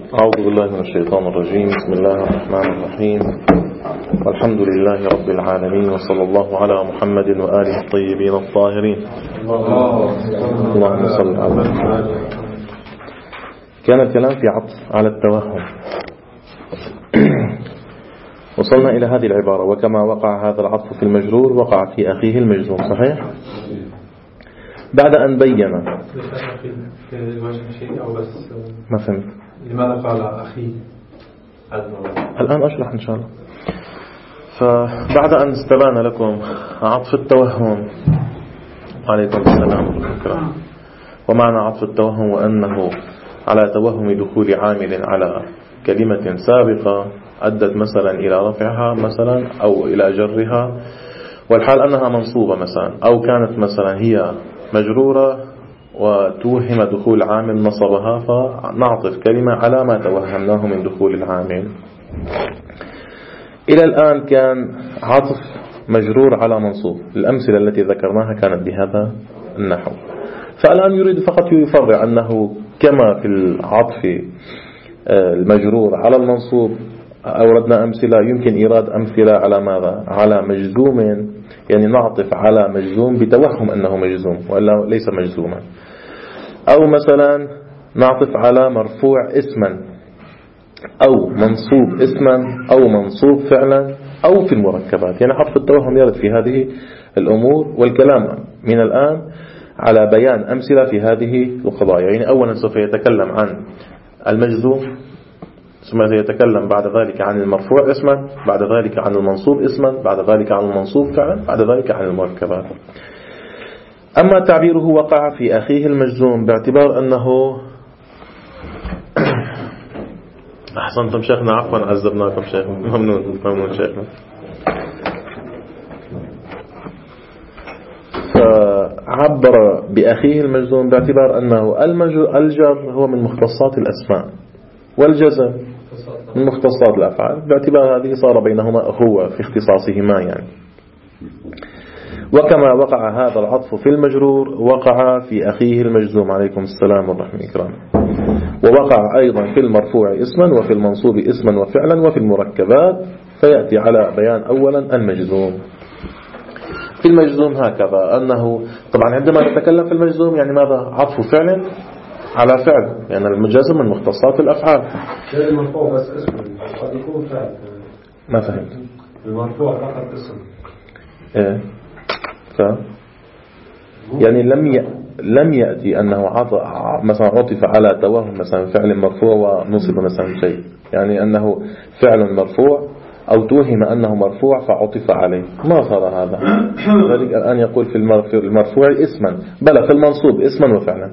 أعوذ بالله من الشيطان الرجيم. بسم الله الرحمن الرحيم، والحمد لله رب العالمين، وصلى الله على محمد وآله الطيبين الطاهرين. اللهم صل على محمد. كان الكلام في عطف على التوهم. وصلنا إلى هذه العبارة: وكما وقع هذا العطف في المجرور وقع في أخيه المجزوم. صحيح؟ بعد أن بين. ما فهمت. لماذا قال أخي؟ الآن أشرح إن شاء الله. فبعد أن استبان لكم عطف التوهم، عليكم السلام والإكرام، ومعنى عطف التوهم وأنه على توهم دخول عامل على كلمة سابقة أدت مثلا إلى رفعها مثلا أو إلى جرها، والحال أنها منصوبة مثلا، أو كانت مثلا هي مجرورة وتوهم دخول عامل نصبها، فنعطف كلمة على ما توهمناه من دخول العامل. إلى الآن كان عطف مجرور على منصوب. الأمثلة التي ذكرناها كانت بهذا النحو. فالآن يريد فقط يفرع أنه كما في العطف المجرور على المنصوب أوردنا أمثلة، يمكن إيراد أمثلة على ماذا؟ على مجزوم، يعني نعطف على مجزوم بتوهم أنه مجزوم وإلا ليس مجزوما. أو مثلا نعطف على مرفوع اسما، أو منصوب اسما، أو منصوب فعلا، أو في المركبات. يعني عطف التوهم يرد في هذه الأمور، والكلام من الآن على بيان أمثلة في هذه القضايا. يعني أولا سوف يتكلم عن المجزوم، ثم يتكلم بعد ذلك عن المرفوع اسما، بعد ذلك عن المنصوب اسما، بعد ذلك عن المنصوب فعلا، بعد ذلك عن المركبات. أما تعبيره وقع في أخيه المجزوم باعتبار أنه أحسنتم شيخنا، عفوا عذبناكم شيخنا، ممنون شيخنا. فعبر بأخيه المجزوم باعتبار أنه الجر هو من مختصات الأسماء، والجزم من مختصات الأفعال، باعتبار هذه صار بينهما أخوة في اختصاصهما يعني. وكما وقع هذا العطف في المجرور وقع في أخيه المجزوم، عليكم السلام ورحمة الله، ووقع أيضا في المرفوع اسما، وفي المنصوب اسما وفعلا، وفي المركبات. فيأتي على بيان أولا المجزوم. في المجزوم هكذا أنه طبعا عندما نتكلم في المجزوم يعني ماذا؟ عطف فعل على فعل، يعني المجزم من مختصات الأفعال. المرفوع بس اسم قد يكون فعل. ما فهمت. المرفوع فقط اسم. إيه. يعني لم يأتي أنه مثلا عطف على توهم مثلا فعل مرفوع ونصب مثلا شيء، يعني أنه فعل مرفوع أو توهم أنه مرفوع فعطف عليه، ما صار هذا. ذلك الآن يقول في المرفوع اسما، بل في المنصوب اسما وفعلا.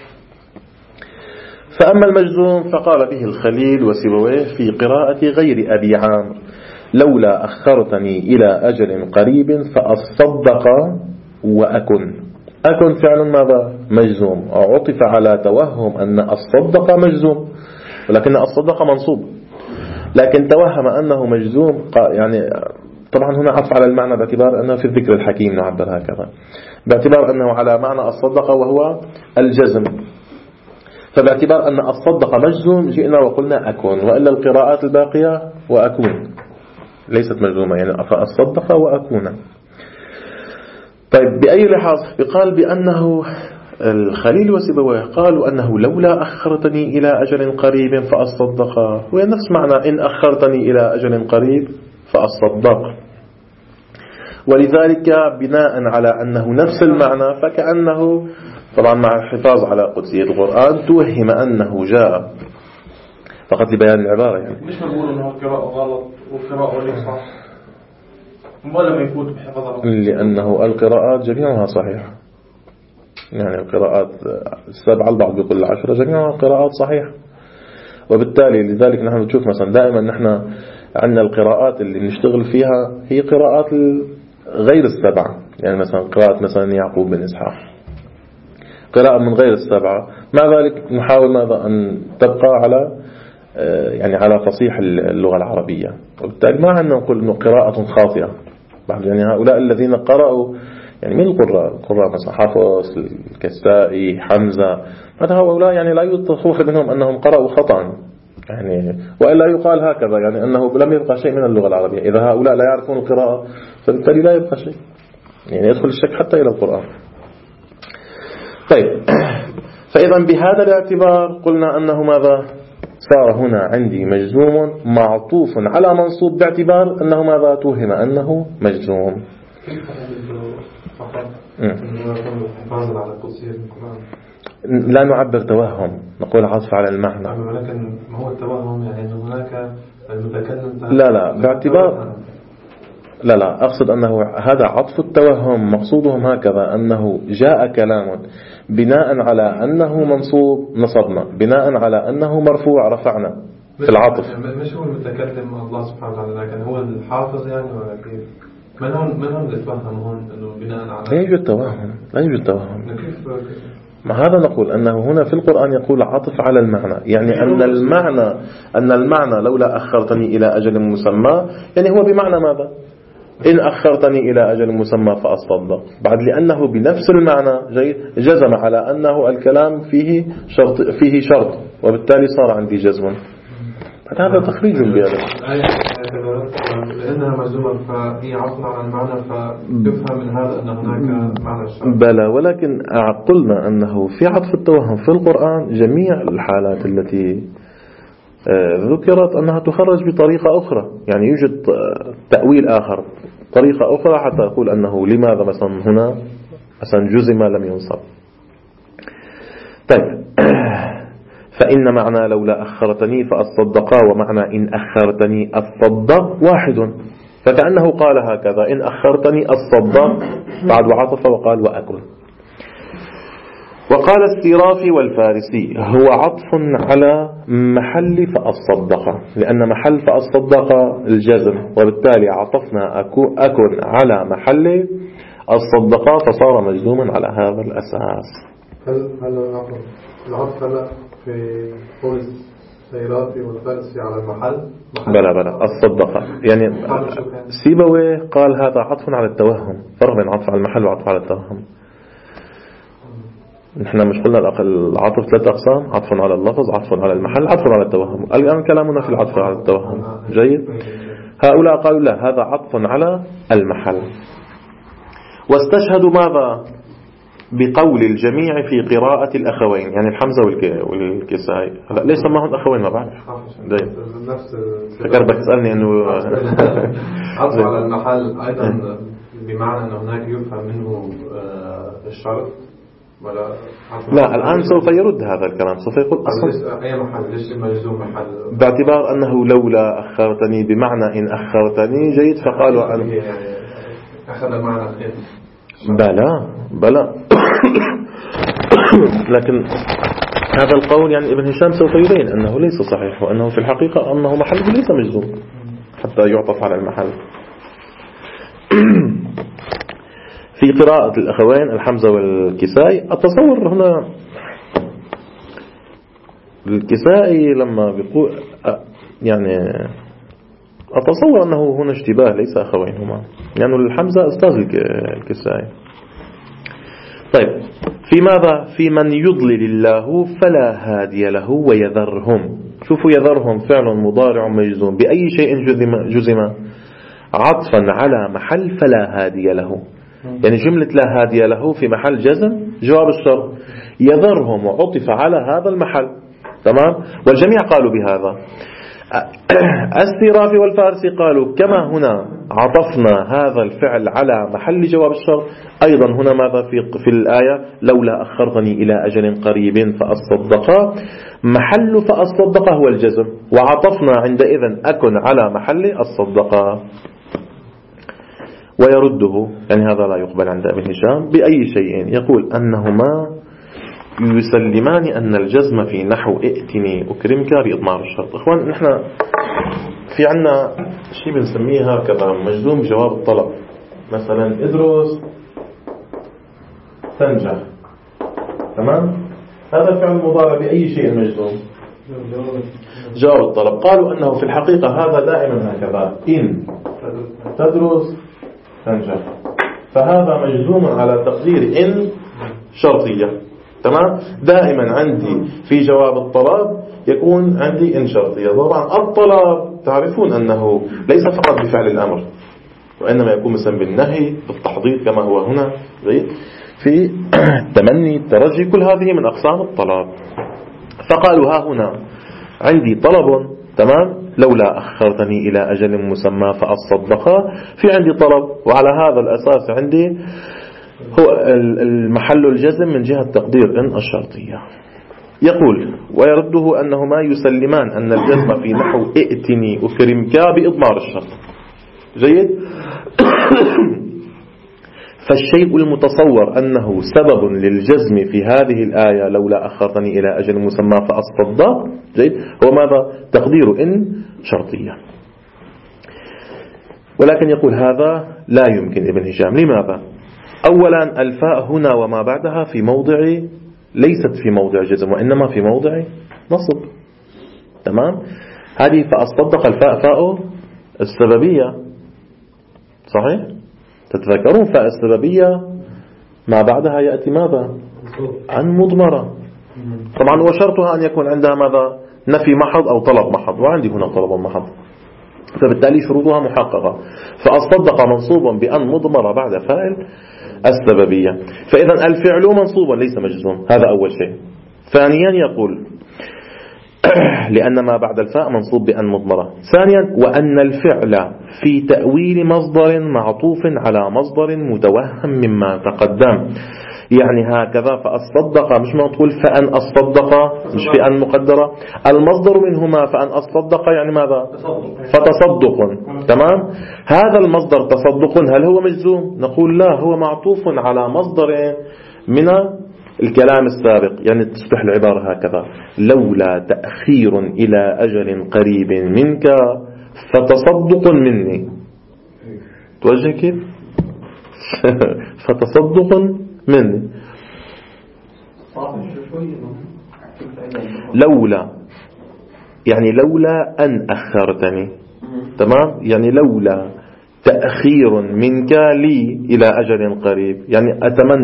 فأما المجزوم فقال به الخليل وسيبويه في قراءة غير أبي عامر: لولا أخرتني إلى أجل قريب فأصدق وأكن. أكن فعل ماذا؟ مجزوم، عطف على توهم أن أصدق مجزوم، ولكن أصدق منصوب، لكن توهم أنه مجزوم. يعني طبعا هنا عطف على المعنى باعتبار أنه في الذكر الحكيم نعبر هكذا، باعتبار أنه على معنى أصدق وهو الجزم. فباعتبار أن أصدق مجزوم جئنا وقلنا أكن، وإلا القراءات الباقية وأكون ليست مجزومة، يعني فأصدق وأكون. طيب بأي لحاظ؟ بقال بأنه الخليل وسيبويه قالوا أنه لولا أخرتني إلى أجل قريب فأصدق، وهي نفس معنى إن أخرتني إلى أجل قريب فأصدق، ولذلك بناء على أنه نفس المعنى فكأنه طبعا مع الحفاظ على قدسية القرآن توهم أنه جاء فقط لبيان العبارة. يعني مش نقول أنه القراءة غلط والقراءة صح، ولا ما يفوت بحفظها، لأنه القراءات جميعها صحيحة. يعني القراءات 7، البعض يقول 10، جميعها قراءات صحيحة. وبالتالي لذلك نحن نشوف مثلا دائما نحن عندنا القراءات اللي نشتغل فيها هي قراءات غير 7. يعني مثلا قراءة مثلا يعقوب بن إسحاق قراءة من غير 7، مع ذلك نحاول ماذا؟ أن تبقى على يعني على فصيح اللغة العربية. وبالتالي ما عندنا نقول أنه قراءة خاطئة. يعني هؤلاء الذين قرأوا يعني من القراء مثلا حافظ، الكسائي، حمزة، هؤلاء يعني لا يتصور منهم أنهم قرأوا خطأ، يعني وإلا يقال هكذا يعني أنه لم يبقى شيء من اللغة العربية. إذا هؤلاء لا يعرفون القراءة فبالتالي لا يبقى شيء، يعني يدخل الشك حتى إلى القرآن. طيب، فإذا بهذا الاعتبار قلنا أنه ماذا صار هنا عندي مجزوم معطوف على منصوب باعتبار أنه ماذا توهم أنه مجزوم. لا نعبر توهم، نقول عطف على المعنى. ولكن ما هو التوهم؟ يعني أن هناك المتكلم لا باعتبار لا أقصد أنه هذا عطف التوهم. مقصودهم هكذا أنه جاء كلام بناء على أنه منصوب نصبنا، بناء على أنه مرفوع رفعنا في العطف. مش هو المتكلم الله سبحانه وتعالى، لكن هو الحافظ يعني. ولكن من هم اللي تفهم هون أنه بناء على لا يوجد توهم. ما هذا نقول أنه هنا في القرآن يقول عطف على المعنى، يعني أن المعنى لولا أخرتني إلى أجل مسمى، يعني هو بمعنى ماذا؟ إن أخرتني إلى أجل مسمى فأصدق، بعد لأنه بنفس المعنى جزم على أنه الكلام فيه شرط، وبالتالي صار عندي جزم. هذا تخريج بهذا لأنها مجزومة فهي عطف على المعنى، فيفهم من هذا أن هناك معنى الشرط. بلى، ولكن قلنا أنه في عطف التوهم في القرآن جميع الحالات التي ذكرت أنها تخرج بطريقة أخرى، يعني يوجد تأويل آخر، طريقة أخرى حتى أقول أنه لماذا مثلا هنا مثلا جزم لم ينصب. طيب، فإن معنى لولا أخرتني فأصدقا ومعنى إن أخرتني أصدق واحد، فكأنه قال هكذا إن أخرتني أصدق بعد وعطف وقال وأكل. وقال السرافي والفارسي هو عطف على محل فأصدق، لأن محل فأصدق الجزم، وبالتالي عطفنا أكن على محل الصدقاء فصار مجزوما على هذا الأساس. هل العطف هلا في قول السرافي والفارسي على المحل؟ بلا الصدقاء يعني سيبويه قال هذا عطف على التوهم، فرق بين عطف على المحل وعطف على التوهم. نحن مش قلنا العطف 3 أقسام: عطف على اللفظ، عطف على المحل، عطف على التوهم. الآن كلامنا في العطف على التوهم. جيد. هؤلاء قالوا لا، هذا عطف على المحل، واستشهدوا ماذا؟ بقول الجميع في قراءة الأخوين، يعني الحمزة والكسائي. هلا ليش سماهم أخوين؟ ما بعرف. جيد. فكرتك تسألني إنه عطف على المحل أيضا بمعنى أن هناك يفهم منه الشرط. لا، الآن سوف يرد هذا الكلام، سوف يقول أصلا أي محل، ليش مجزوم محل؟ باعتبار أنه لولا أخرتني بمعنى إن أخرتني. جيد. فقالوا أن أخذ معنى خير. بلى لكن هذا القول يعني ابن هشام سوف يبين أنه ليس صحيح، وأنه في الحقيقة أنه محل ليس مجزوم حتى يعطف على المحل. في قراءة الأخوين الحمزة والكسائي، أتصور هنا الكسائي لما بيقول يعني أتصور أنه هنا اشتباه، ليس أخوين هما، لأنه يعني الحمزة أستاذ الكسائي. طيب، في ماذا؟ في من يضلل الله فلا هادي له ويذرهم. شوفوا، يذرهم فعل مضارع مجزوم بأي شيء جزم؟ عطفا على محل فلا هادي له، يعني جملة لا هادي له في محل جزم جواب الشرط. يذرهم وعطف على هذا المحل. تمام. والجميع قالوا بهذا. السرافي والفارسي قالوا كما هنا عطفنا هذا الفعل على محل جواب الشرط، أيضا هنا ماذا في الآية لولا أخرتني إلى أجل قريب فأصدقا، محل فأصدقا هو الجزم، وعطفنا عندئذ أكن على محل الصدقا. ويرده، يعني هذا لا يقبل عند ابن هشام بأي شيء، يقول أنهما يسلمان أن الجزم في نحو ائتني أكرمك بإضمار الشرط. إخوان، نحن في عنا شيء بنسميه هكذا مجزوم جواب الطلب، مثلا ادرس تنجح. تمام. هذا فعل مضارع بأي شيء مجزوم جواب الطلب. قالوا أنه في الحقيقة هذا دائما هكذا، إن تدرس تنجح، فهذا مجزوم على تقدير إن شرطية. تمام. دائما عندي في جواب الطلب يكون عندي إن شرطية. طبعا الطلب تعرفون أنه ليس فقط بفعل الأمر، وإنما يكون مثلا بالنهي، بالتحضير كما هو هنا في التمني، الترجي، كل هذه من أقسام الطلب. فقالوا ها هنا عندي طلب، تمام، لولا أخرتني إلى أجل مسمى فأصدق. في عندي طلب، وعلى هذا الأساس عندي هو المحل الجزم من جهة تقدير إن الشرطية. يقول ويرده أنهما يسلمان أن الجزم في نحو ائتني أكرمك بإضمار الشرط. جيد. فالشيء المتصور أنه سبب للجزم في هذه الآية لولا أخرتني إلى أجل مسمى فأصدق، جيد، هو ماذا؟ تقدير إن شرطية. ولكن يقول هذا لا يمكن ابن هشام. لماذا؟ أولا الفاء هنا وما بعدها في موضع، ليست في موضع جزم، وإنما في موضع نصب. تمام. هذه فأصدق الفاء فاء السببية، صحيح؟ تتذكرون فاء السببية ما بعدها يأتي ماذا؟ عن مضمرة. طبعا وشرطها أن يكون عندها ماذا؟ نفي محض أو طلب محض، وعندي هنا طلب محض، فبالتالي شروطها محققة. فأصدق منصوب بأن مضمرة بعد فاعل السببية. فإذا الفعل منصوب ليس مجزوم، هذا أول شيء. ثانيا يقول لأن ما بعد الفاء منصوب بأن مضمرة. ثانيا وأن الفعل في تأويل مصدر معطوف على مصدر متوهم مما تقدم. يعني هكذا فأصدق، مش نقول فأن أصدق، مش فأن مقدرة، المصدر منهما فأن أصدق يعني ماذا؟ فتصدق. تمام. هذا المصدر تصدق هل هو مجزوم؟ نقول لا، هو معطوف على مصدر من الكلام السابق. يعني تصبح العبارة هكذا: لولا تأخير إلى أجل قريب منك فتصدق مني. توجه كيف؟ فتصدق مني. لولا يعني لولا أن أخرتني، تمام، يعني لولا تأخير منك لي إلى أجل قريب، يعني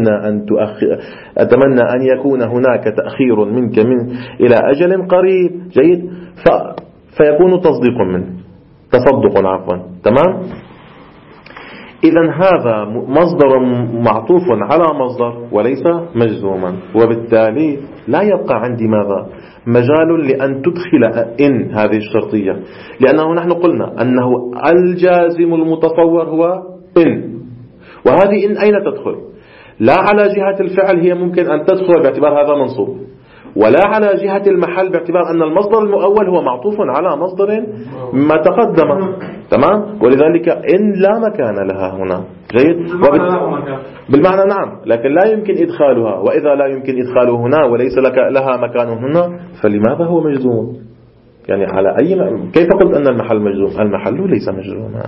أتمنى أن يكون هناك تأخير منك إلى أجل قريب. جيد. فيكون تصديق منه، تصدق عفوا. تمام. إذن هذا مصدر معطوف على مصدر وليس مجزوما، وبالتالي لا يبقى عندي ماذا؟ مجال لأن تدخل إن هذه الشرطية، لأنه نحن قلنا أنه الجازم المتصور هو إن، وهذه إن أين تدخل؟ لا على جهة الفعل، هي ممكن أن تدخل باعتبار هذا منصوب، ولا على جهة المحل باعتبار أن المصدر المؤول هو معطوف على مصدر ما تقدم. تمام. ولذلك إن لا مكان لها هنا. جيد. بالمعنى نعم، لكن لا يمكن إدخالها، وإذا لا يمكن إدخاله هنا وليس لها مكان هنا فلماذا هو مجزوم؟ يعني على كيف قلت أن المحل مجزوم؟ المحل ليس مجزوما.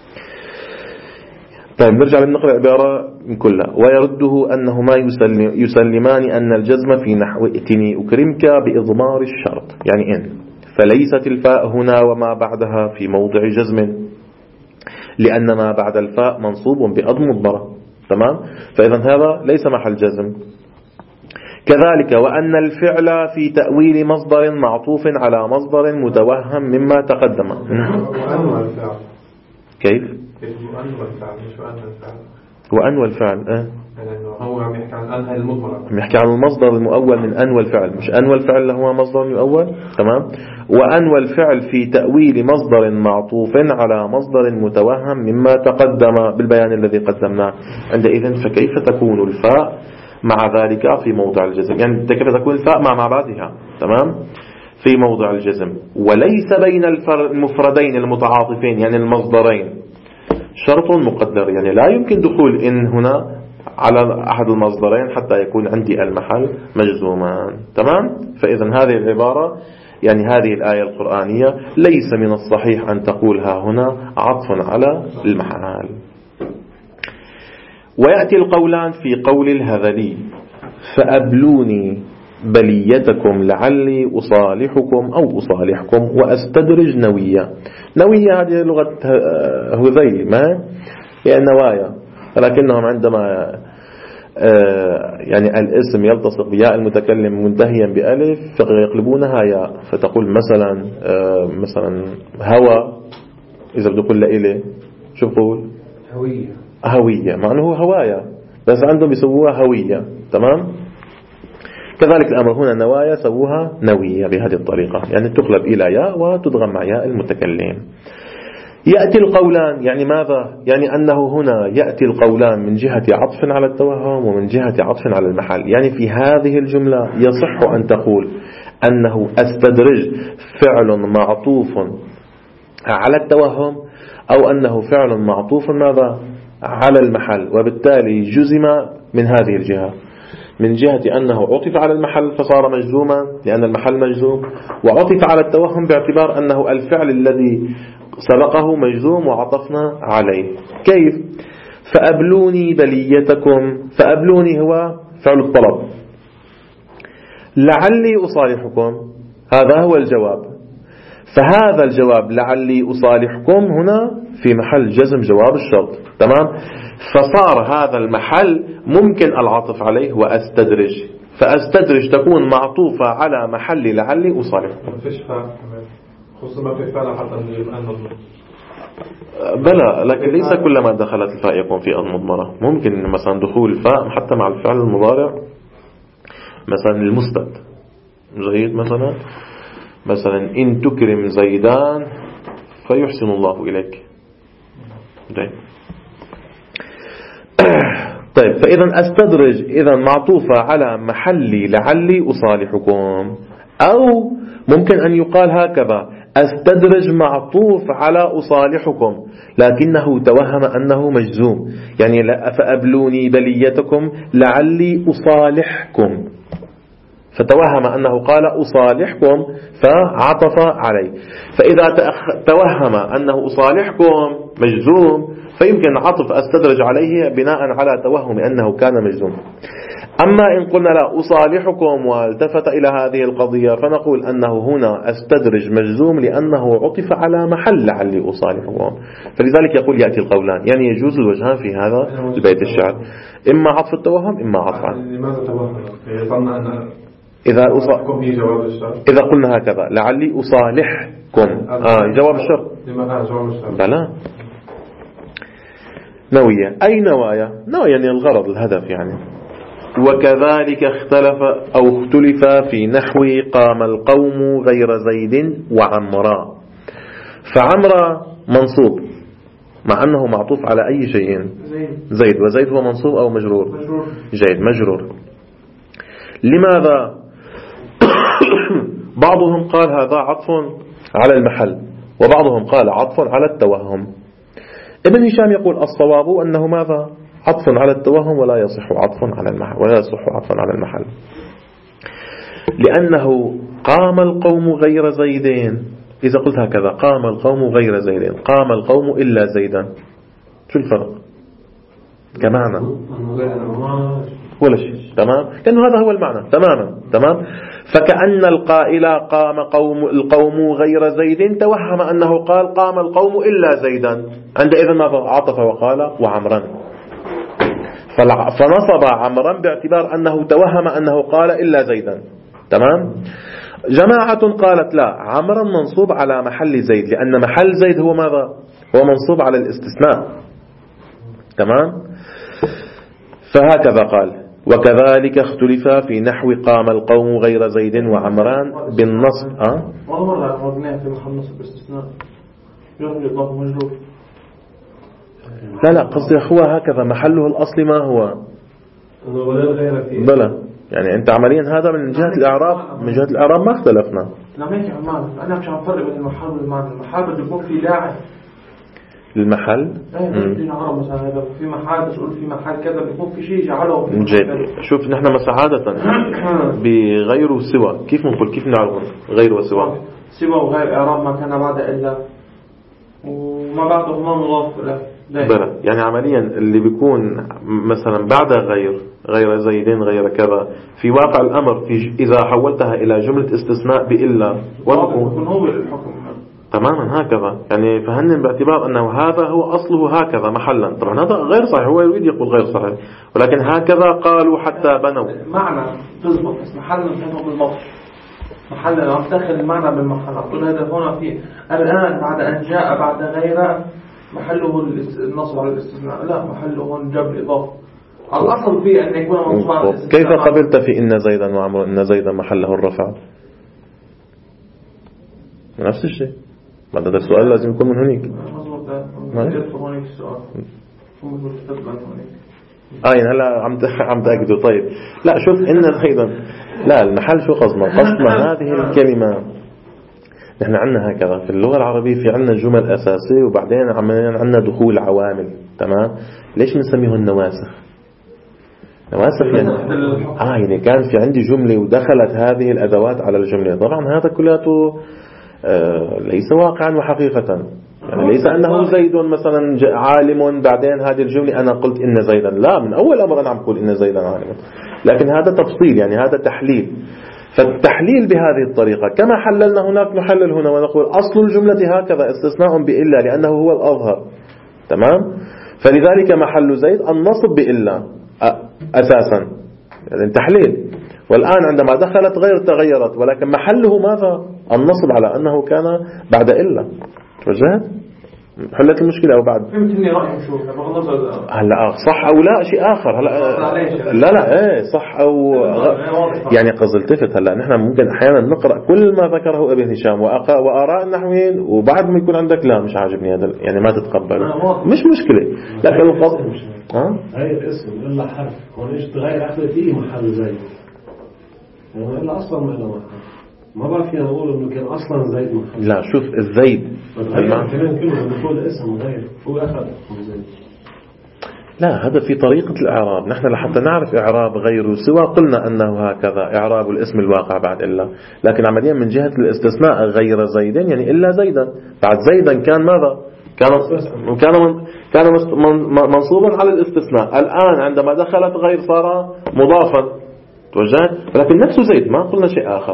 طيب نرجع لنقرأ العبارة كلها. ويرده أنهما يسلمان أن الجزم في نحو ائتني أكرمك بإضمار الشرط، يعني إن، فليست الفاء هنا وما بعدها في موضع جزم، لأن ما بعد الفاء منصوب بأضم مضمرة. تمام. فإذا هذا ليس محل جزم. كذلك وأن الفعل في تأويل مصدر معطوف على مصدر متوهم مما تقدم. كيف؟ وأن والفعل هو بيحكي عن أن المضمرة، بيحكي عن المصدر المؤول من أن والفعل، مش أن والفعل هو مصدر مؤول. تمام. وأن والفعل في تأويل مصدر معطوف على مصدر متوهم مما تقدم بالبيان الذي قدمناه. عندئذ فكيف تكون الفاء مع ذلك في موضع الجزم؟ يعني كيف تكون الفاء مع بعضها؟ تمام. في موضع الجزم، وليس بين المفردين المتعاطفين يعني المصدرين شرط مقدر، يعني لا يمكن دخول إن هنا على أحد المصدرين حتى يكون عندي المحل مجزوما. تمام. فإذا هذه العبارة، يعني هذه الآية القرآنية ليس من الصحيح أن تقولها هنا عطف على المحل. ويأتي القولان في قول الهذلي: فأبلوني بليتكم لعلي أصالحكم أو أصالحكم وأستدرج نوية. نوية هذه لغة هذيل، ما هي نوايا، لكنهم عندما يعني الاسم يلتصق بياء المتكلم منتهيا بألف فيقلبونها ياء، فتقول مثلا هوى، إذا بدي أقول لإله شو بقول؟ هوية، مع أنه هوايا بس عندهم يسووها هوية. تمام. كذلك الأمر هنا نوايا سووها نوية بهذه الطريقة، يعني تقلب إلى ياء وتدغم مع ياء المتكلم. يأتي القولان، يعني ماذا؟ يعني أنه هنا يأتي القولان من جهة عطف على التوهم ومن جهة عطف على المحل. يعني في هذه الجملة يصح أن تقول أنه أستدرج فعل معطوف على التوهم، أو أنه فعل معطوف ماذا؟ على المحل، وبالتالي جزم من هذه الجهة، من جهة أنه عطف على المحل فصار مجزوما لأن المحل مجزوم، وعطف على التوهم باعتبار أنه الفعل الذي سبقه مجزوم وعطفنا عليه. كيف؟ فأبلوني بليتكم، فأبلوني هو فعل الطلب، لعلي أصالحكم هذا هو الجواب، فهذا الجواب لعلي أصالحكم هنا في محل جزم جواب الشرط. تمام. فصار هذا المحل ممكن العطف عليه وأستدرج، فأستدرج تكون معطوفة على محل لعلي أصالحكم. خصوصا ما في فعل حتى نجيب أن مضمرة. بلى، لكن ليس كلما دخلت الفاء يكون في أن مضمرة. ممكن مثلا دخول الفاء حتى مع الفعل المضارع، مثلا المستد زيد، مثلا إن تكرم زيدان فيحسن الله إليك. طيب، فإذا أستدرج إذا معطوفة على محلي لعلي أصالحكم، أو ممكن أن يقال هكذا: أستدرج معطوف على أصالحكم لكنه توهم أنه مجزوم، يعني فأبلوني بليتكم لعلي أصالحكم، فتوهم أنه قال أصالحكم فعطف عليه. فإذا توهم أنه أصالحكم مجزوم فيمكن عطف أستدرج عليه بناء على توهم أنه كان مجزوم. أما إن قلنا لا أصالحكم والتفت إلى هذه القضية فنقول أنه هنا أستدرج مجزوم لأنه عطف على محل لعلي أصالحكم، فلذلك يقول يأتي القولان، يعني يجوز الوجهان في هذا البيت الشعر، إما عطف التوهم إما عطف عنه. لماذا توهم؟ يظن أن إذا قلنا هكذا لعلي أصالحكم جواب الشرط. لماذا جواب الشرط؟ بلى، نوية. أي نوايا؟ نوايا يعني الغرض، الهدف يعني. وكذلك اختلف في نحو قام القوم غير زيد وعمرا. فعمرا منصوب مع أنه معطوف على أي شيء؟ زيد. وزيد هو منصوب أو مجرور؟ جيد، مجرور. لماذا؟ بعضهم قال هذا عطف على المحل، وبعضهم قال عطف على التوهم. ابن هشام يقول الصواب أنه ماذا؟ عطف على التوهم ولا يصح عطف على المحل، ولا يصح عطف على المحل، لأنه قام القوم غير زيدين. إذا قلت هكذا قام القوم غير زيدين، قام القوم إلا زيدا، شو الفرق كمعنى؟ ولا شيء. تمام، لأنه هذا هو المعنى تماما. تمام. فكأن القائل قام القوم غير زيد توهم أنه قال قام القوم إلا زيدا، عندئذ ماذا؟ عطف وقال وعمرا، فنصب عمرا باعتبار أنه توهم أنه قال إلا زيدا. تمام. جماعة قالت لا، عمرا منصوب على محل زيد، لأن محل زيد هو ماذا؟ هو منصوب على الاستثناء. تمام. فهكذا قال: وكذلك اختلف في نحو قام القوم غير زيد وعمران بالنصب. لا قصدي هو هكذا محله الأصلي ما هو؟ بلى، يعني أنت عمليا هذا من جهة الإعراب، من جهة الإعراب ما اختلفنا. أنا مش عم فرق بين المحل والمعنى. المحل بده يكون في داعي المحل. مثلا في محل تقول في محل كذا بيكون في شيء جعله. جيد. شوف نحن عادة بغير وسوى، كيف نقول، كيف نعرف غير وسوى؟ سوى وغير إعراب ما كان بعد إلا وما بعده ما مضاف له. بلى، يعني عمليا اللي بيكون مثلا بعد غير زيدين غير كذا في واقع الأمر إذا حولتها إلى جملة استثناء بإلا ويكون هو الحكم تماما هكذا، يعني فهن باعتبار أنه هذا هو أصله هكذا محلا. طبعا هذا غير صحيح، هو يريد يقول غير صحيح، ولكن هكذا قالوا حتى بنوا معنى تزبط، بس محل مش بالضبط محل عم تدخل المعنى بالمحل. أقول هذا هنا في الآن بعد أن جاء بعد غيره محله النصب على الاستثناء، لا محله جاب الإضافة. الأصل فيه أن يكون منصوب على الاستثناء. كيف قبلت في إن زيدا وعمر إن زيدا محله الرفع؟ نفس الشيء، بعد هذا السؤال لازم يكون من هناك. يعني هلا عم تأكدوا. طيب لا شوف إن زيدا، لا المحل شو قصدنا هذه الكلمة. نحن عندنا هكذا في اللغة العربية، في عندنا جمل أساسية وبعدين عندنا دخول عوامل. تمام؟ ليش بنسميهن نواسخ؟ نواسخ يعني كان في عندي جملة ودخلت هذه الأدوات على الجملة. طبعا هذا كله ليس واقعا وحقيقة، يعني ليس أنه زيد مثلا عالم بعدين هذه الجملة أنا قلت إن زيدا، لا من أول أمر أنا عم أقول إن زيدا عالم، لكن هذا تفصيل، يعني هذا تحليل. فالتحليل بهذه الطريقة كما حللنا هناك نحلل هنا ونقول أصل الجملة هكذا استثناء بإلا لأنه هو الأظهر. تمام؟ فلذلك محل زيد النصب بإلا أساسا، يعني تحليل. والآن عندما دخلت غير تغيرت، ولكن محله ماذا؟ النصب على أنه كان بعد إلا. وجهت؟ حلت المشكلة أو بعد؟ فهمتني رأيي شو هلا صح أو لا شيء آخر. هلا لا صح أو يعني قصد التفت. هلا نحن ممكن أحيانا نقرأ كل ما ذكره ابن هشام وآراء النحويين، وبعد ما يكون عندك لا مش عاجبني هذا، يعني ما تتقبل، مش مشكلة. لكن القصد غير اسم إلا حرف، وليش تغير عقل فيه محل زيد، يعني إلا أصلا ما له محل. ما بقى فينا نقول إنه كان أصلا زيد محل. لا شوف الزيد كمان كله بنقول اسم غير هو أخذ زيد. لا هذا في طريقة الإعراب. نحن لحتى نعرف إعراب غيره سوى قلنا أنه هكذا إعراب الاسم الواقع بعد إلا، لكن عمليا من جهة الاستثناء غير زيدين يعني إلا زيدا. بعد زيدا كان ماذا؟ كان منصوبا على الاستثناء. الآن عندما دخلت غير صار مضافا. توجهت؟ ولكن نفسه زيد، ما قلنا شيء آخر.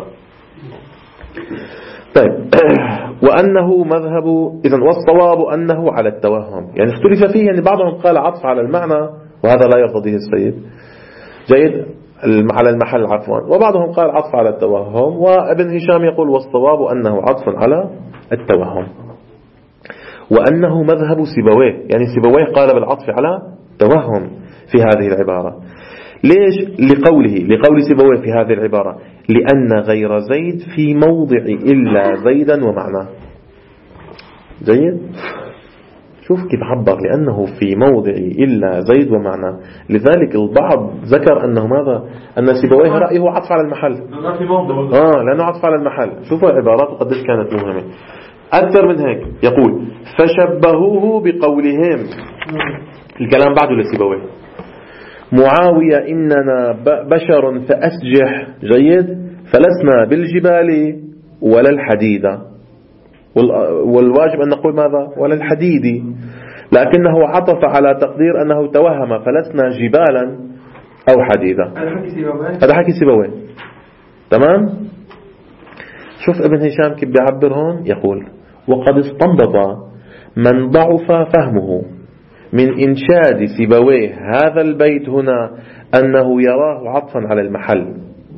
طيب وأنه مذهب إذن، والصواب أنه على التوهم، يعني اختلف فيه، يعني بعضهم قال عطف على المعنى وهذا لا يرتضيه السيد، جيد، على المحل عفوا، وبعضهم قال عطف على التوهم، وابن هشام يقول والصواب أنه عطف على التوهم، وأنه مذهب سيبويه، يعني سيبويه قال بالعطف على توهم في هذه العبارة. ليش؟ لقول سيبويه في هذه العبارة لأن غير زيد في موضع إلا زيدا ومعناه. جيد؟ شوف كيف عبر لأنه في موضع إلا زيد ومعناه. لذلك البعض ذكر أنه ماذا؟ أن سيبويه رأيه عطف على المحل، لأنه عطف على المحل. شوفوا العبارات وقديش كانت مهمة. أكثر من هيك يقول فشبهوه بقولهم، الكلام بعده لسيبويه، معاوية إننا بشر فأسجح، جيد، فلسنا بالجبال ولا الحديدة، والواجب أن نقول ماذا؟ ولا الحديد، لكنه عطف على تقدير أنه توهم فلسنا جبالا أو حديدة. هذا حكي سيبويه. تمام؟ شوف ابن هشام كيف بيعبر هون، يقول وقد استنبط من ضعف فهمه من إنشاد سيبويه هذا البيت هنا أنه يراه عطفا على المحل،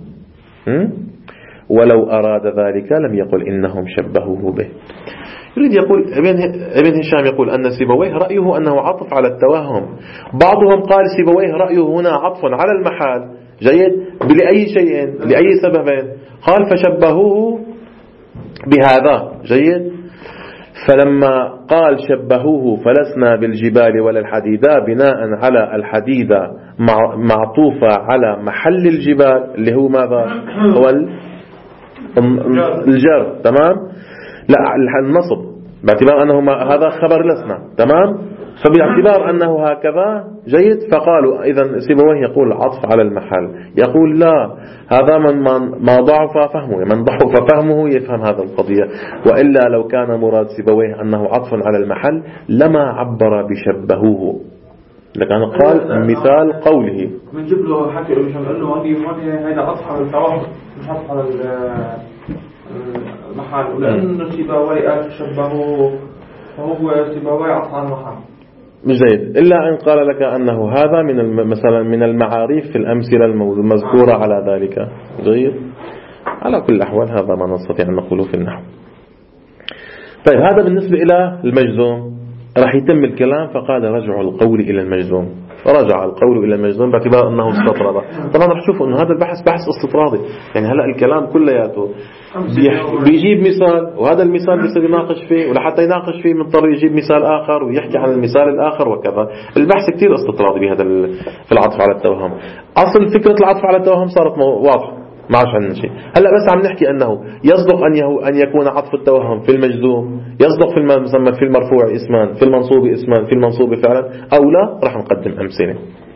ولو أراد ذلك لم يقل إنهم شبهوه به. يريد يقول ابن هشام يقول أن سيبويه رأيه أنه عطف على التوهم. بعضهم قال سيبويه رأيه هنا عطف على المحل، جيد، لأي شيء لأي سبب، قال فشبهوه بهذا، جيد. فلما قال شبهوه فلسنا بالجبال ولا الحديدة بناء على الحديدة معطوفة على محل الجبال اللي هو ماذا؟ هو الجر. تمام؟ لا النصب باعتبار أنه هذا خبر لسنا. تمام؟ فباعتبار أنه هكذا، جيد، فقالوا إذن سيبويه يقول عطف على المحل، يقول لا، هذا ما ضعف فهمه، من ضعف فهمه يفهم هذا القضية، وإلا لو كان مراد سيبويه أنه عطف على المحل لما عبر بشبهوه، لكن قال مثال قوله من جبله حكي مش قال له هذا عطف على التوهم مش عطف على المحل، ولأن سيبويه شبهه فهو سيبويه عطف على المحل. جيد، إلا إن قال لك أنه هذا مثلا من المعاريف في الأمثلة المذكورة على ذلك. جيد، على كل الأحوال هذا ما نستطيع أن نقوله في النحو. طيب، هذا بالنسبة إلى المجزوم. راح يتم الكلام فقال رجع القول إلى المجزوم، فرجع القول إلى المجزوم باعتبار أنه استطرد. طبعا راح تشوفوا أنه هذا البحث بحث استطرادي، يعني هلأ الكلام كلياته بيجيب مثال، وهذا المثال بيصير يناقش فيه، ولحتى يناقش فيه مضطر يجيب مثال آخر ويحكي عن المثال الآخر وكذا. البحث كتير استطرادي بهذا في العطف على التوهم. أصل فكرة العطف على التوهم صارت واضحة، ما عادش عندنا شيء. هلا بس عم نحكي أنه يصدق أن يكون عطف التوهم في المجزوم، يصدق في المسمى في المرفوع اسمان، في المنصوب اسمان، في المنصوب فعلا أو لا. راح نقدم أمثلة.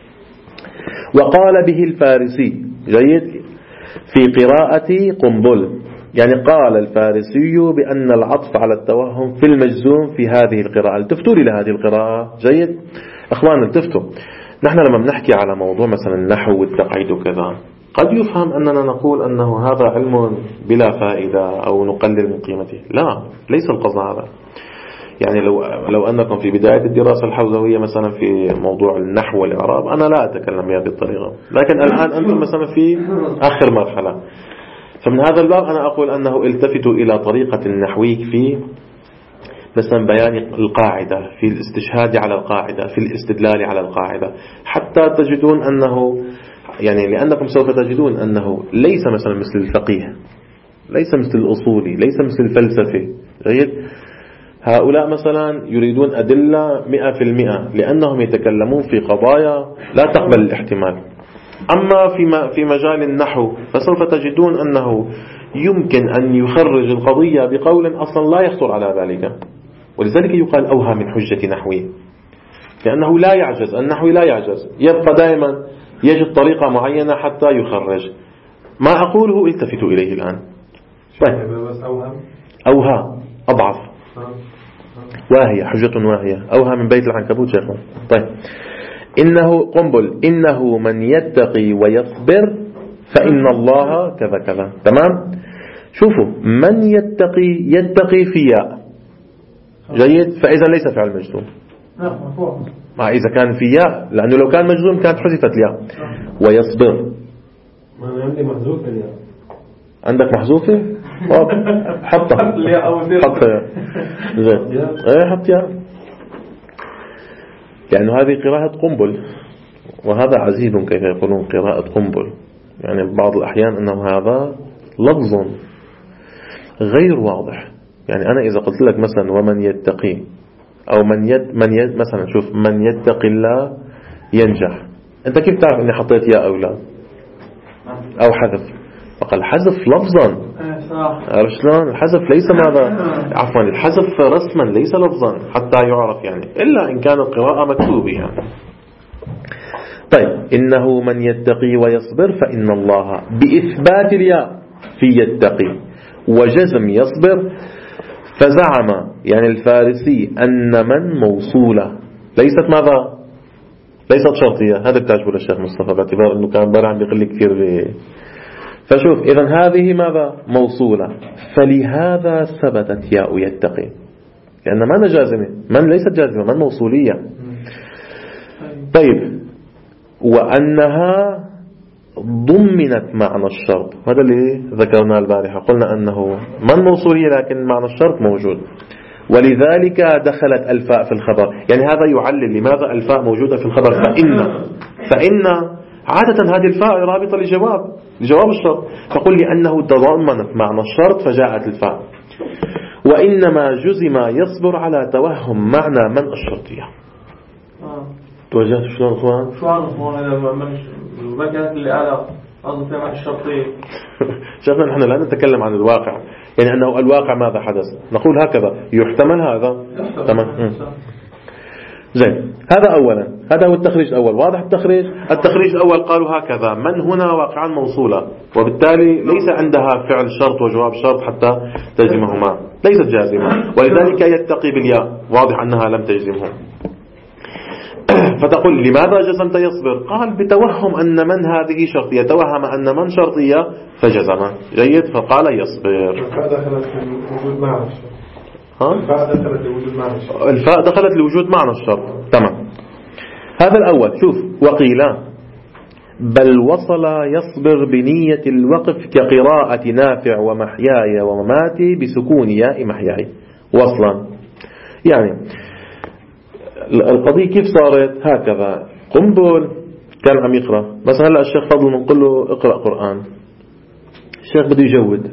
وقال به الفارسي. جيد، في قراءة قنبل، يعني قال الفارسي بأن العطف على التوهم في المجزوم في هذه القراءة. التفتوا لي لهذه القراءة. جيد أخوان، التفتوا. نحن لما بنحكي على موضوع مثلا النحو والتقعيد وكذا، قد يفهم أننا نقول أنه هذا علم بلا فائدة أو نقلل من قيمته. لا، ليس القصد هذا. يعني لو أنكم في بداية الدراسة الحوزوية مثلا في موضوع النحو والإعراب، أنا لا أتكلم بهذه الطريقة، لكن الآن أنتم مثلا في آخر مرحلة، فمن هذا الباب أنا أقول أنه التفتوا إلى طريقة النحوي في مثلا بيان القاعدة، في الاستشهاد على القاعدة، في الاستدلال على القاعدة، حتى تجدون أنه يعني لأنكم سوف تجدون أنه ليس مثلا مثل الفقيه، ليس مثل الأصولي، ليس مثل الفلسفي. جيد، هؤلاء مثلا يريدون أدلة 100% لأنهم يتكلمون في قضايا لا تقبل الاحتمال. أما في مجال النحو فسوف تجدون أنه يمكن أن يخرج القضية بقول أصلا لا يخطر على ذلك، ولذلك يقال أوهى من حجة نحوي، لأنه لا يعجز، النحوي لا يعجز، يبقى دائما يجد طريقة معينة حتى يخرج. ما أقوله التفتوا إليه الآن. طيب، أوهى أضعف، واهية، حجة واهية، أوهى من بيت العنكبوت شيخنا. طيب، إنه قنبل، إنه من يتقي ويصبر فإن الله كذا كذا. تمام. شوفوا، من يتقي في ياء. جيد، فإذا ليس فعل مجزوم. إذا كان في ياء، لأنه لو كان مجزوم كانت حذفت الياء. ويصبر، ما أنا عندي محذوفة الياء. عندك محذوفة؟ حطها ياء. زين، حط ياء، لأنه هذه قراءة قنبل، وهذا عزيز كيف يقولون قراءة قنبل، يعني بعض الأحيان أنه هذا لفظ غير واضح. يعني أنا إذا قلت لك مثلا ومن يتقي، أو مثلا شوف، من يتقي الله ينجح، أنت كيف تعرف أني حطيت يا أو لا أو حذف؟ فقال حذف لفظا. عرفت شلون؟ الحذف ليس ماذا، عفوا، الحذف رسما ليس لفظا حتى يعرف، يعني إلا إن كانت قراءة مكتوبة يعني. طيب، إنه من يتقي ويصبر فإن الله، بإثبات الياء في يتقي وجزم يصبر. فزعم يعني الفارسي أن من موصولة ليست ماذا، ليست شرطية. هذا بتعجبه للشيخ مصطفى باعتبار أنه كان برع بيقل كثير فشوف، إذن هذه ماذا، موصولة، فلهذا ثبتت ياء يتقي، لأن من جازمة، من ليست جازمة، من موصولية. طيب، وأنها ضمنت معنى الشرط، هذا اللي ذكرنا البارحة، قلنا أنه من موصولية لكن معنى الشرط موجود، ولذلك دخلت الفاء في الخبر. يعني هذا يعلل لماذا الفاء موجودة في الخبر. فإن عادة هذه الفاء رابطة لجواب الشرط، فقل لأنه تضمنت معنى الشرط فجاءت الفاء. وإنما جزم يصبر على توهم معنى من الشرطية. توجهت شلون أخوان؟ شو عرف ما كانت اللي أنا أظن فيها معنى الشرطية. شفنا نحن لا نتكلم عن الواقع، يعني أنه الواقع ماذا حدث، نقول هكذا يحتمل هذا. تمام. زين، هذا أولا، هذا هو التخريج الأول. واضح التخريج الأول قالوا هكذا، من هنا واقعا موصولة، وبالتالي ليس عندها فعل شرط وجواب شرط حتى تجزمهما، ليست جازمة، ولذلك يتقي بالياء، واضح أنها لم تجزمه. فتقول لماذا جزمت يصبر؟ قال بتوهم أن من هذه شرطية، توهم أن من شرطية فجزم. جيد، فقال يصبر. الفاء دخلت لوجود معنى الشرط. الفاء دخلت لوجود معنى الشرط. تمام. هذا الأول. شوف، وقيل بل وصل يصبر بنية الوقف كقراءة نافع ومحياي ومماتي بسكون ياء محياي وصلا. يعني القضية كيف صارت؟ هكذا قنبل كان عم يقرأ مثلا، هلأ الشيخ فضل نقول له اقرأ قرآن، الشيخ بده يجود،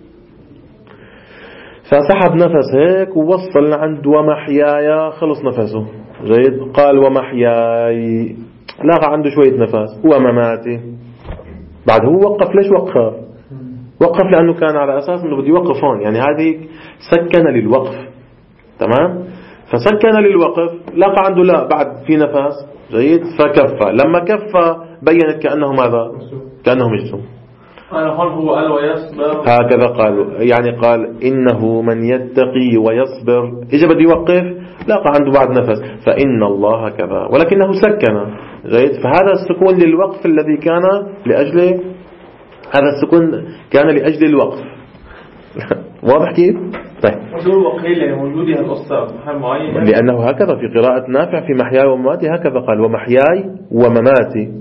فسحب نفس هيك ووصل عند ومحياي، خلص نفسه. جيد، قال ومحياي، لاغى عنده شوية نفس، ومماتي. بعد هو وقف. ليش وقف لأنه كان على أساس أنه بده يوقف هون، يعني هذه سكن للوقف. تمام، فسكن للوقف، لاقى عنده لا بعد في نفس. جيد، فكفى. لما كفى بينت كأنه ماذا؟ كأنه مجزوم. هو قال ويصبر، هكذا قالوا، يعني قال إنه من يتقي ويصبر، إجا بده يوقف، لاقى عنده بعد نفس، فإن الله كذا، ولكنه سكن. جيد، فهذا السكون للوقف الذي كان لأجل، هذا السكون كان لأجل الوقف. واضح كيف؟ طيب، وقيل موجودها الأستاذ محل معين، لأنه هكذا في قراءة نافع في محياي ومماتي، هكذا قال ومحياي ومماتي،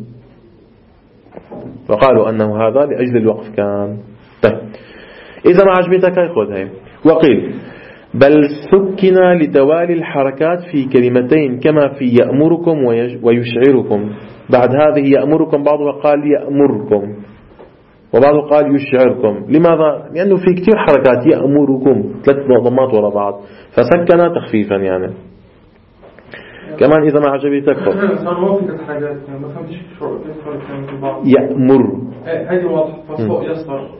وقالوا أنه هذا لأجل الوقف كان. طيب، إذا ما عجبتك يأخذ هاي. وقيل بل سكن لتوالي الحركات في كلمتين كما في يأمركم ويشعركم. بعد هذه يأمركم بعضها قال يأمركم، وبعضه قال يشعركم. لماذا؟ لأنه في كتير حركات، يأمركم 3 ضمات وراء بعض، فسكن تخفيفا يعني. كمان إذا ما عجبتك يأمر، هذه واضحة. فوق يصبر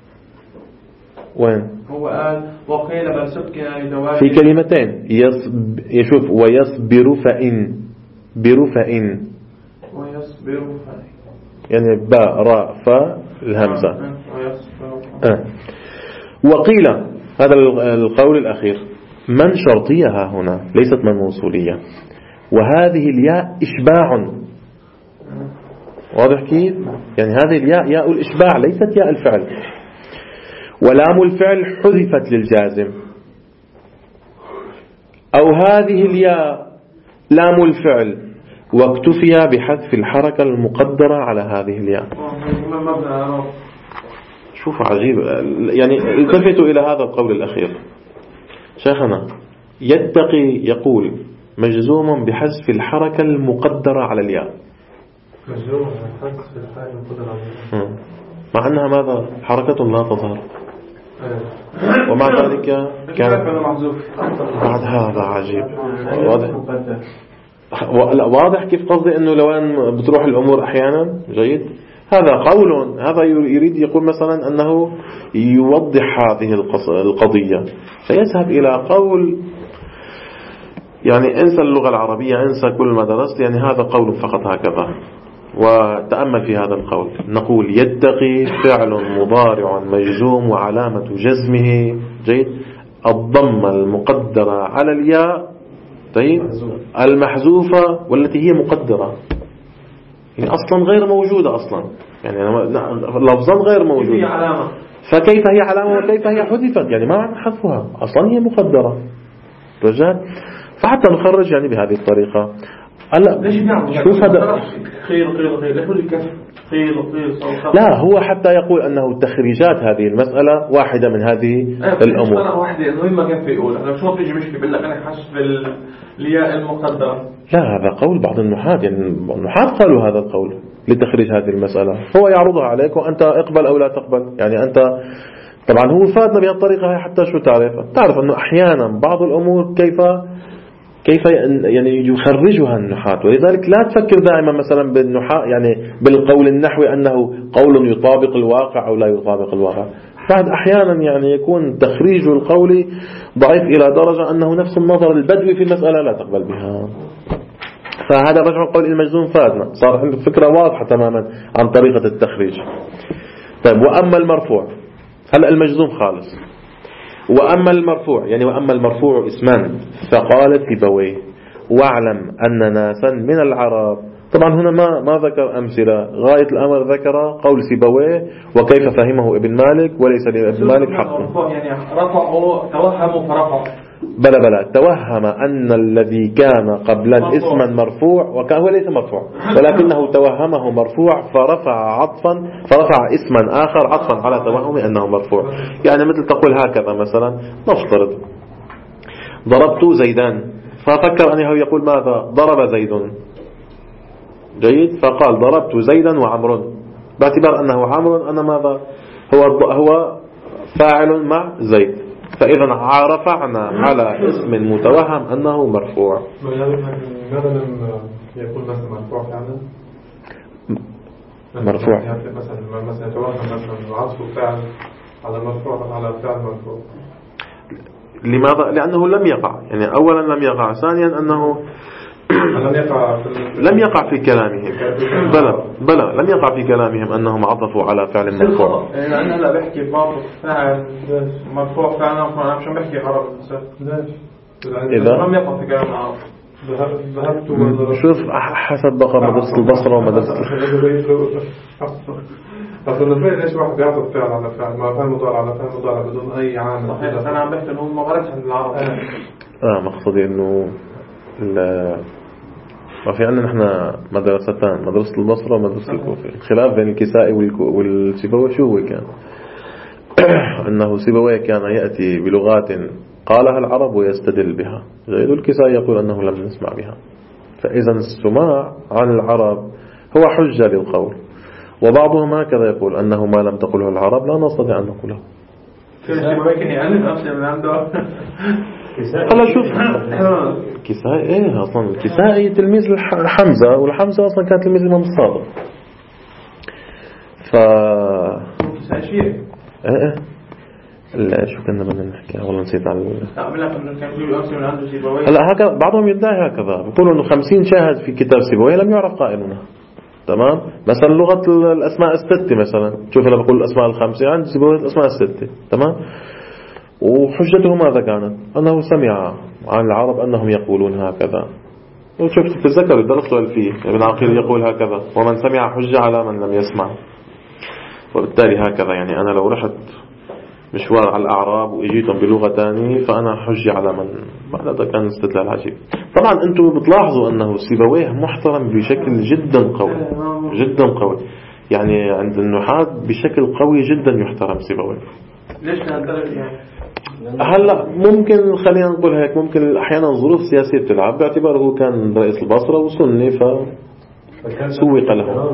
وين؟ هو قال وقيل بل سكن لتوالي في كلمتين، يشوف ويصبر فإن، فإن ويصبر يعني باء راء فاء الهمزة. وقيل، هذا القول الأخير، من شرطيها هنا ليست من موصولية، وهذه الياء إشباع. واضح كيف؟ يعني هذه الياء ياء الإشباع ليست ياء الفعل. ولام الفعل حذفت للجازم، أو هذه الياء لام الفعل واكتفي بحذف الحركة المقدرة على هذه الياء. شوف عجيب، يعني التفتوا إلى هذا القول الأخير. شيخنا يتقي يقول مجزوم بحذف الحركة المقدرة على الياء، مجزوم بحذف الحركة المقدرة على الياء، مع أنها ماذا؟ حركة لا تظهر، ومع ذلك كانت بعد. هذا عجيب. واضح كيف قصدي أنه لو أن بتروح الأمور أحيانا. جيد، هذا قول، هذا يريد يقول مثلا أنه يوضح هذه القضية، فيذهب إلى قول يعني انسى اللغة العربية، انسى كل ما درست، يعني هذا قول فقط هكذا. وتأمل في هذا القول. نقول يتقي فعل مضارع مجزوم وعلامة جزمه جيد الضمة المقدرة على الياء طيب المحذوفة والتي هي مقدرة، يعني أصلا غير موجودة أصلا، يعني لفظا غير موجودة، فكيف هي علامة وكيف هي حذفت؟ يعني ما معنى حذفها؟ أصلا هي مقدرة. رجال، فحتى نخرج يعني بهذه الطريقة. هلا شوف هذا لا، هو حتى يقول أنه تخريجات هذه المسألة واحدة من هذه الأمور. واحدة إنه ما كان في يقول أنا شو بيجي مشكلة بيقول لك أنا حذف الياء المقدرة. لا، هذا قول بعض النحاة، يعني النحاة قالوا هذا القول لتخريج هذه المسألة، هو يعرضها عليك وأنت اقبل أو لا تقبل. يعني أنت طبعا هو فاتنا بهذه الطريقة حتى شو تعرف أنه أحيانا بعض الأمور كيف يعني يخرجها النحاة، ولذلك لا تفكر دائما مثلا بالنحاة يعني بالقول النحوي أنه قول يطابق الواقع أو لا يطابق الواقع. بعد أحيانا يعني يكون تخريج القول ضعيف إلى درجة أنه نفس النظر البدوي في المسألة لا تقبل بها. فهذا رجع القول المجزوم فاتنا، صار عندك فكرة واضحة تماما عن طريقة التخريج. طيب، وأما المرفوع، هلأ المجزوم خالص، وأما المرفوع يعني وأما المرفوع اسمان فقالت سيبويه واعلم أن ناسا من العرب. طبعا هنا ما ذكر أمثلة، غاية الأمر ذكر قول سيبويه وكيف فهمه ابن مالك، وليس لابن مالك حق. يعني رفعوا توهموا فرفعوا. بلا توهم أن الذي كان قبل اسما مرفوع وهو ليس مرفوع، ولكنه توهمه مرفوع فرفع اسما آخر عطفا على توهم أنه مرفوع. يعني مثل تقول هكذا مثلا، نفترض ضربت زيدان، ففكر أنه يقول ماذا؟ ضرب زيد. جيد، فقال ضربت زيدا وعمر، باعتبار أنه عمر أنا ماذا هو فاعل مع زيد، فإذا رفعنا على اسم متوهم أنه مرفوع. ماذا لم يقول مثلا مرفوع فعلا؟ مرفوع مثلا يتوهم مثلا عطف فعل على مرفوع على فعل مرفوع. لماذا؟ لأنه لم يقع، يعني أولا لم يقع، ثانيا أنه لم يقع في كلامهم. بلى لم يقع في كلامهم أنهم عطفوا على فعل مرفوع. يعني أنا لا بحكي باطل فاعل مرفوع فعلا، فأنا مش بحكي عربي. إذا لم يقع في كلام العرب ذهبت شوف حسب بقى مدرسة البصرة ومدرسة أصلا الفعل ليش واحد يعطف فعل على فعل، ما فعل مضارع على فعل مضارع بدون أي عامل. صحيح، أنا عم بحكي إنه ما غلطش عند العرب. مقصدي إنه وفي عندنا نحن مدرستان، مدرسة البصرة ومدرسة الكوفة. الخلاف بين الكسائي والسيبويه شو هو كان؟ أنه سيبويه كان يأتي بلغات قالها العرب ويستدل بها، غير الكسائي يقول أنه لم نسمع بها. فإذا السماع عن العرب هو حجة للقول، وبعضهم هكذا يقول أنه ما لم تقله العرب لا نستطيع أن نقوله. سيبويه كان يعلم نفسه من عنده. هلا شوف كسائي أصلا الكسائي تلميذ حمزة، والحمزة أصلا كان تلميذ الإمام الصادق. كسائي شيء لا شو كنا بدنا نحكي، والله نسيت على سيبويه. هلا هكذا بعضهم يدعي هكذا، بيقولوا إنه 50 شاهد في كتاب سيبويه لم يعرف قائلنا. تمام، مثلا لغة الأسماء الستة مثلا، شوف أنا بقول الأسماء الخمسة عند سيبويه الأسماء الستة. تمام، وحجته ماذا كانت؟ أنه سمع عن العرب أنهم يقولون هكذا. وشفت تتذكر الدرس الألفي ابن عقيل يقول هكذا: ومن سمع حجة على من لم يسمع. وبالتالي هكذا، يعني أنا لو رحت مشوار على الأعراب وإجيتهم بلغة تانية فأنا حجة على من. هذا كان استدلال عجيب. طبعا أنتم بتلاحظوا أنه سيبويه محترم بشكل جدا قوي جدا قوي، يعني عند النحاة بشكل قوي جدا يحترم سيبويه. ليش لهالدرجة يعني؟ هلا ممكن خلينا نقول هيك، ممكن احيانا ظروف سياسيه بتلعب، باعتباره هو كان رئيس البصره وسني فسوق له.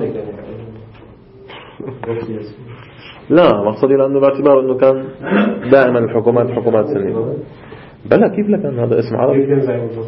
لا مقصدي لانه باعتباره انه كان دائما الحكومات حكومات سنيه. بلا كيف لك أن هذا اسم عربي؟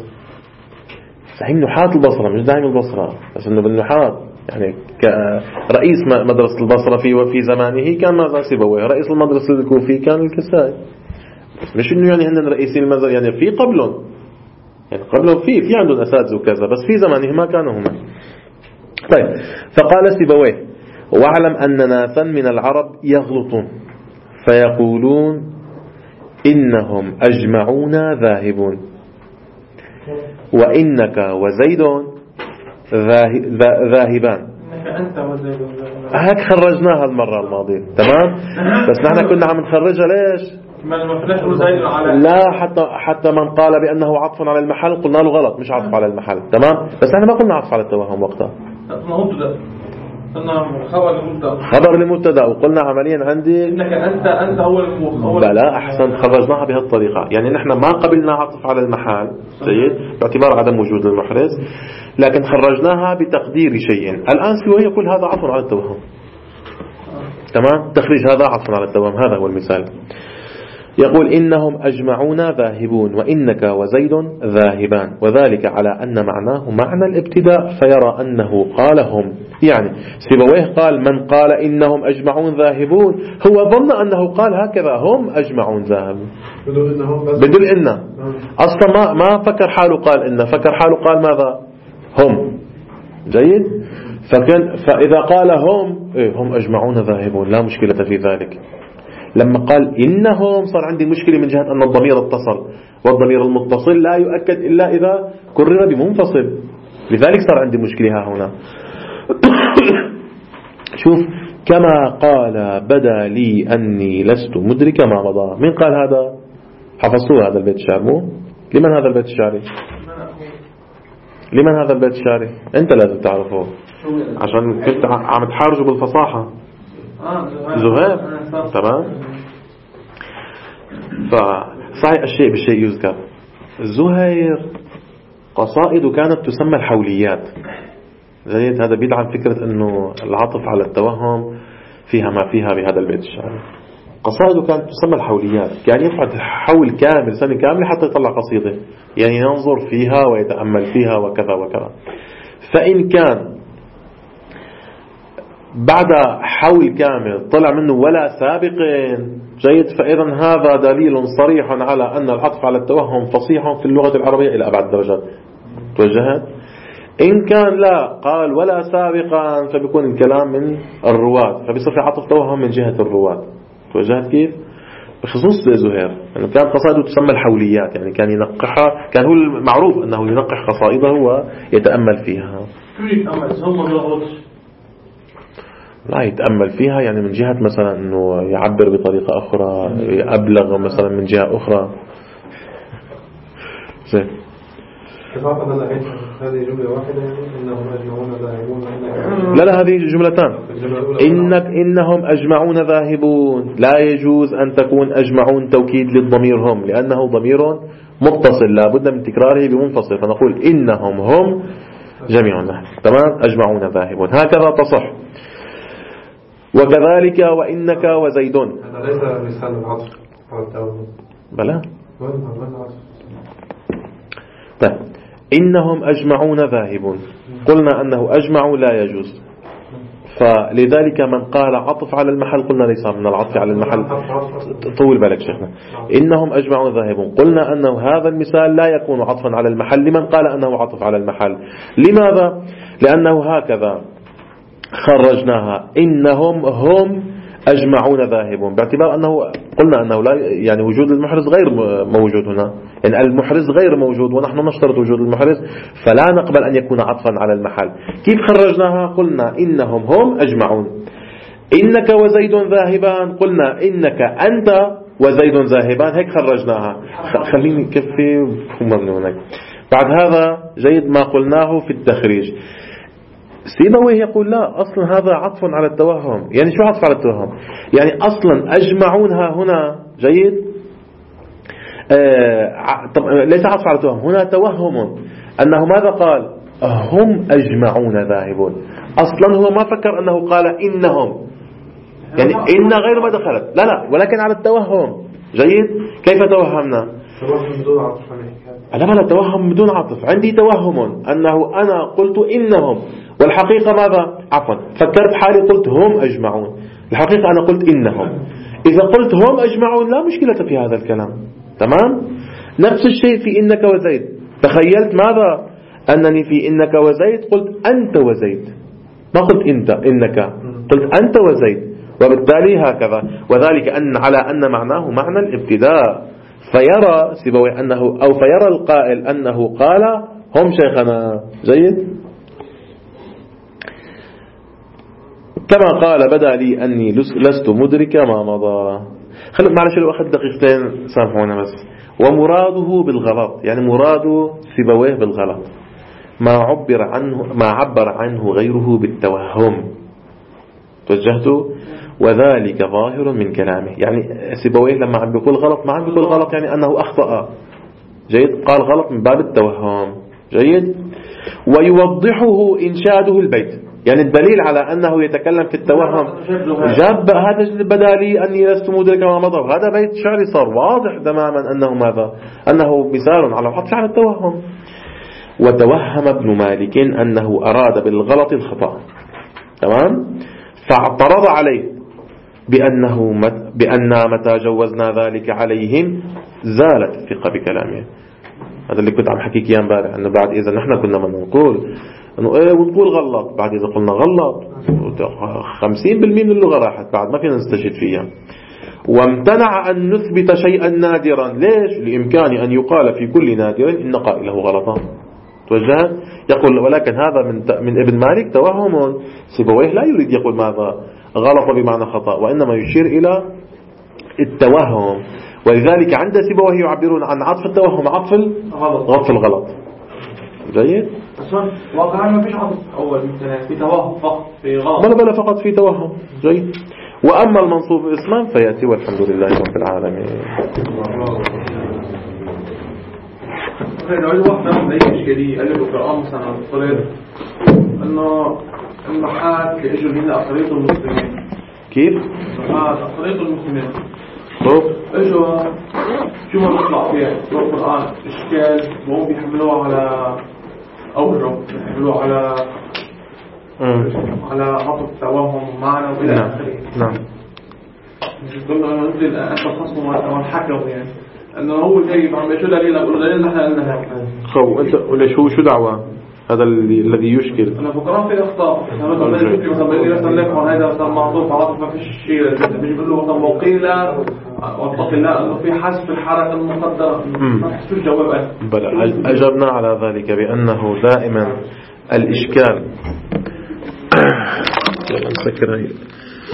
زعيم نحاة البصرة مش زعيم البصرة، بس انه بالنحاة يعني كرئيس مدرسة البصرة في زمانه كان ماذا سيبويه، رئيس المدرسة الكوفي كان الكسائي. مش انه يعني هن رئيسين المدرسة، يعني في قبلهم، يعني قبلهم في عندهم اساتذه وكذا، بس في زمانه ما كانوا هم. طيب، فقال سيبويه: واعلم أن ناسا من العرب يغلطون فيقولون إنهم أجمعون ذاهبون، وإنك وزيد ذاهبان. هيك خرجناها المرة الماضية، تمام؟ بس نحن كنا عم نخرجها ليش؟ لا حتى من قال بأنه عطف على المحل قلنا له غلط، مش عطف على المحل، تمام؟ بس نحن ما قلنا عطف على التوهم وقتها، خبر المبتدا، وقلنا عمليا عندي انك انت اول بلا احسن خرجناها بهالطريقه. يعني نحن ما قبلنا عطف على المحل سيد باعتبار عدم وجود المحرز، لكن خرجناها بتقدير شيء. الان سوى يقول هذا عطف على التوهم، تمام؟ تخريج هذا عطف على التوهم، هذا هو المثال. يقول إنهم أجمعون ذاهبون وإنك وزيد ذاهبان، وذلك على أن معناه معنى الابتداء، فيرى أنه قالهم. يعني سيبويه قال من قال إنهم أجمعون ذاهبون، هو ظن أنه قال هكذا هم أجمعون ذاهبون بدل إن أصلا ما فكر حاله قال إن، فكر حاله قال ماذا؟ هم. جيد؟ فإذا قال هم أجمعون ذاهبون لا مشكلة في ذلك، لما قال إنهم صار عندي مشكلة من جهة أن الضمير اتصل، والضمير المتصل لا يؤكد إلا إذا كرر بمنفصل، لذلك صار عندي مشكلة ها هنا. شوف كما قال بدا لي أني لست مدرك ما مضى. من قال هذا؟ حفظتوه هذا البيت الشعري مو؟ لمن هذا البيت الشعري؟ لمن هذا البيت الشعري؟ أنت لازم تعرفه عشان كنت عم تحارجه بالفصاحة. زهير. تمام. فصحيح الشيء بالشيء يذكر. زهير قصائد كانت تسمى الحوليات. زيد هذا بيدعم فكرة أنه العطف على التوهم فيها ما فيها بهذا البيت الشعري. قصائده كانت تسمى الحوليات، يعني يفعل حول كامل سنة كاملة حتى يطلع قصيدة، يعني ينظر فيها ويتأمل فيها وكذا وكذا. فإن كان بعد حول كامل طلع منه ولا سابقين جيد، فإذا هذا دليل صريح على أن العطف على التوهم فصيح في اللغة العربية إلى أبعد درجات. توجهت. إن كان لا قال ولا سابقا فبيكون الكلام من الرواة، فبيصير في عطف توهم من جهة الرواة. توجهت كيف؟ بخصوص زهير يعني كانت قصائده تسمى الحوليات، يعني كان ينقحها، كان هو المعروف أنه ينقح قصائده ويتأمل فيها. لا يتأمل فيها يعني من جهة مثلا أنه يعبر بطريقة أخرى، أبلغ مثلا من جهة أخرى. زين. هذه جملة واحدة إنهم أجمعون ذاهبون. لا هذه جملتان. إنهم أجمعون ذاهبون لا يجوز أن تكون أجمعون توكيد للضمير هم، لأنه ضمير متصل لا بد من تكراره بمنفصل، فنقول إنهم هم جميعون. تمام. أجمعون ذاهبون هكذا تصح. وكذلك وإنك وزيد. هذا ليس مثال العطف على التوهم. بلى. طيب إنهم أجمعون ذاهبون، قلنا أنه أجمعوا لا يجوز، فلذلك من قال عطف على المحل قلنا ليس من العطف على المحل. طول بالك شيخنا. إنهم أجمعون ذاهبون قلنا أنه هذا المثال لا يكون عطفا على المحل لمن قال أنه عطف على المحل. لماذا؟ لأنه هكذا خرجناها إنهم هم أجمعون ذاهبون، باعتبار أنه قلنا أنه لا يعني وجود المحرز غير موجود هنا، يعني المحرز غير موجود ونحن نشترط وجود المحرز، فلا نقبل أن يكون عطفا على المحل. كيف خرجناها؟ قلنا إنهم هم أجمعون. إنك وزيد ذاهبان قلنا إنك أنت وزيد ذاهبان، هيك خرجناها. خليني كفي من هناك. بعد هذا جيد ما قلناه في التخريج. سيبويه يقول لا أصلا هذا عطف على التوهم. يعني شو عطف على التوهم؟ يعني أصلا أجمعونها هنا جيد ليس عطف على التوهم، هنا توهم أنه ماذا قال؟ هم أجمعون ذاهبون. أصلا هو ما فكر أنه قال إنهم، يعني إن غير ما دخلت، لا ولكن على التوهم. جيد. كيف توهمنا؟ توهم بدون عطف. لا توهم بدون عطف. عندي توهم أنه أنا قلت إنهم والحقيقة ماذا؟ عفوا فكرت حالي قلت هم أجمعون، الحقيقة أنا قلت إنهم. إذا قلت هم أجمعون لا مشكلة في هذا الكلام. تمام. نفس الشيء في إنك وزيد. تخيلت ماذا؟ أنني في إنك وزيد قلت أنت وزيد، ما قلت أنت إنك، قلت أنت وزيد، وبالتالي هكذا. وذلك أن على أن معناه معنى الابتداء، فيرى سيبويه أنه أو فيرى القائل أنه قال هم شيخنا. جيد. كما قال بدا لي أني لست مدرك ما مضى. خلوا معلش لو أخذ دقيقتين سامحونا بس. ومراده بالغلط، يعني مراده سيبويه بالغلط ما عبر عنه غيره بالتوهم. توجهته. وذلك ظاهر من كلامه، يعني سيبويه لما عم بيقول غلط ما عم بيقول غلط يعني أنه أخطأ. جيد. قال غلط من باب التوهم. جيد. ويوضحه إنشاده البيت، يعني الدليل على أنه يتكلم في التوهم جاب هذا بدا لي أني لست مدرك ما مضى، هذا بيت شعري صار واضح تماما أنه ماذا؟ أنه مثال على العطف على التوهم. وتوهم ابن مالك أنه أراد بالغلط الخطأ. تمام. فاعترض عليه بأن متى جوزنا ذلك عليهم زالت الثقة بكلامه. هذا اللي كنت عم حكيك اياه امبارح، انه بعد اذا نحن كنا من نقول انه ايه ونقول غلط، بعد اذا قلنا غلط 50% من اللغة راحت، بعد ما فينا نستشهد فيها. وامتنع أن نثبت شيئا نادرا. ليش؟ لإمكان أن يقال في كل نادر إن قائله غلطان. توجه يقول ولكن هذا من ابن مالك توهم. سيبويه لا يريد يقول ماذا غلط بمعنى خطأ، وإنما يشير إلى التوهم. ولذلك عند سيبويه يعبرون عن عطف التوهم عطف الغلط. جيد. واقعا ما فيش عطف أول مثلا في توهم فقط في غلط. بلا فقط في توهم. جيد. وأما المنصوب اسما فيأتي والحمد لله رب العالمين. لو أي واحدة من أي إشكالية قال له القرآن مثلا الطريق إنه المحات اللي إجوا هنا أقرية المسلمين. كيف؟ المحات أقرية المسلمين. طب إجوا شو ما بيطلع فيها القرآن إشكال وهم بيحملوه على أوجه بيحملوه على عطف توهم معنا وإلى آخره. نعم. قلنا أنت أنت الخصم والحكم يعني أنه هو جاي عم يشو دليل أقول دليل نحن قلنا هيك. خو أنت ولا شو دعوة هذا الذي يشكل؟ أنا فكران في أخطاء. أنا مثلا شوفي مثلا بدي مثلا لكم هذا مثلا معطوف عرض ما فيش شيء بيجي بيقول له مثلا وقيلة واتق الله إنه في حذف الحركة المقدرة ما تحسوش جواب. بلى أجبنا على ذلك بأنه دائما الإشكال. نسكر هاي